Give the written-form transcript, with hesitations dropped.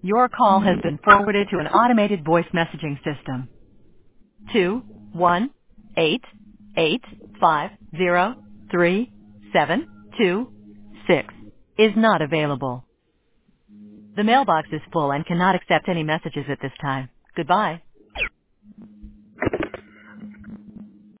Your call has been forwarded to an automated voice messaging system. 21885037226 is not available. The mailbox is full and cannot accept any messages at this time. Goodbye.